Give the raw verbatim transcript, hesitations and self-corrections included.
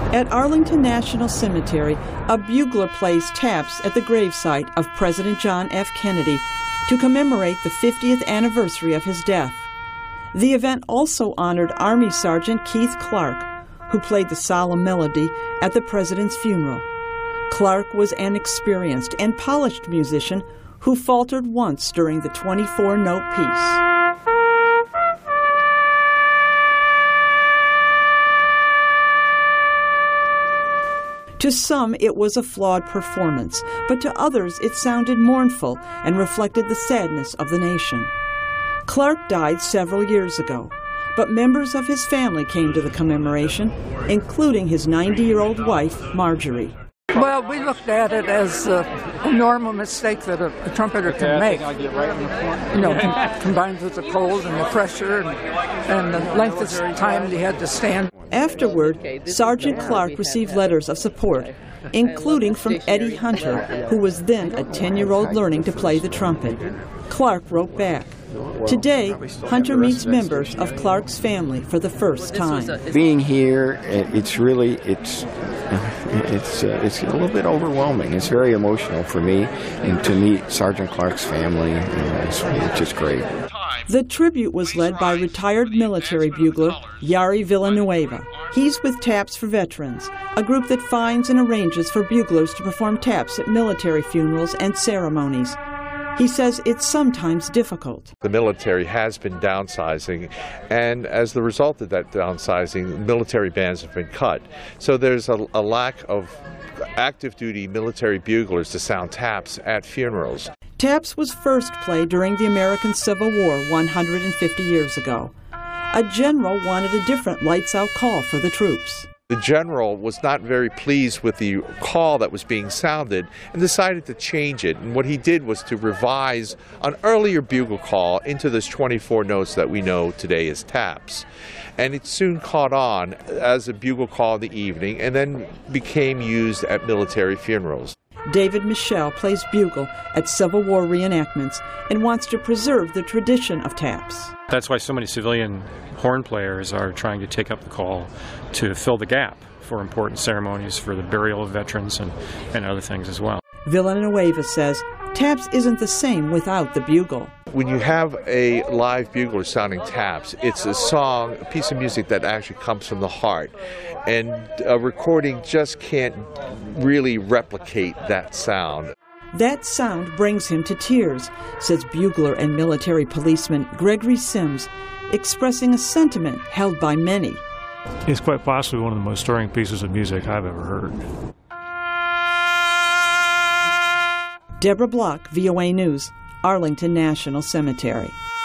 At Arlington National Cemetery, a bugler plays taps at the gravesite of President John F. Kennedy to commemorate the fiftieth anniversary of his death. The event also honored Army Sergeant Keith Clark, who played the solemn melody at the president's funeral. Clark was an experienced and polished musician who faltered once during the twenty-four note piece. To some, it was a flawed performance, but to others it sounded mournful and reflected the sadness of the nation. Clark died several years ago, but members of his family came to the commemoration, including his ninety-year-old wife, Marjorie. Well, we looked at it as a, a normal mistake that a, a trumpeter can make. You know, com- combined with the cold and the pressure and, and the length of time he had to stand. Afterward, Sergeant Clark received letters of support, including from Eddie Hunter, who was then a ten-year-old learning to play the trumpet. Clark wrote back. Today, Hunter meets members of Clark's family for the first time. Being here, it's really, it's, it's, uh, it's a little bit overwhelming. It's very emotional for me, and to meet Sergeant Clark's family, you know, it's, it's just great. The tribute was led by retired military bugler Yari Villanueva. He's with Taps for Veterans, a group that finds and arranges for buglers to perform taps at military funerals and ceremonies. He says it's sometimes difficult. The military has been downsizing, and as the result of that downsizing, military bands have been cut. So there's a, a lack of active-duty military buglers to sound taps at funerals. Taps was first played during the American Civil War one hundred fifty years ago. A general wanted a different lights-out call for the troops. The general was not very pleased with the call that was being sounded and decided to change it. And what he did was to revise an earlier bugle call into those twenty-four notes that we know today as taps. And it soon caught on as a bugle call in the evening and then became used at military funerals. David Michelle plays bugle at Civil War reenactments and wants to preserve the tradition of taps. That's why so many civilian horn players are trying to take up the call to fill the gap for important ceremonies for the burial of veterans and, and other things as well. Villanueva says taps isn't the same without the bugle. When you have a live bugler sounding taps, it's a song, a piece of music that actually comes from the heart. And a recording just can't really replicate that sound. That sound brings him to tears, says bugler and military policeman Gregory Sims, expressing a sentiment held by many. It's quite possibly one of the most stirring pieces of music I've ever heard. Deborah Block, V O A News, Arlington National Cemetery.